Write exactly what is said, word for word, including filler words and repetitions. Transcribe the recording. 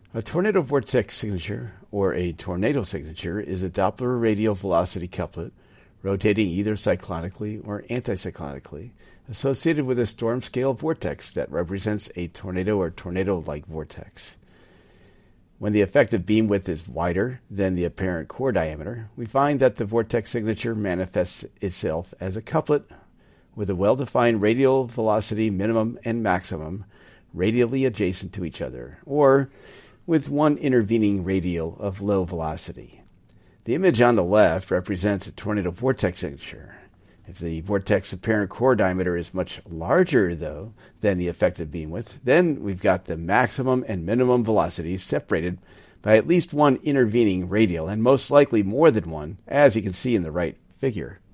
A tornado vortex signature, or a tornado signature, is a Doppler radial velocity couplet, rotating either cyclonically or anticyclonically, associated with a storm scale vortex that represents a tornado or tornado-like vortex. When the effective beam width is wider than the apparent core diameter, we find that the vortex signature manifests itself as a couplet with a well-defined radial velocity minimum and maximum radially adjacent to each other, or with one intervening radial of low velocity. The image on the left represents a tornado vortex signature. If the vortex apparent core diameter is much larger, though, than the effective beam width, then we've got the maximum and minimum velocities separated by at least one intervening radial, and most likely more than one, as you can see in the right figure.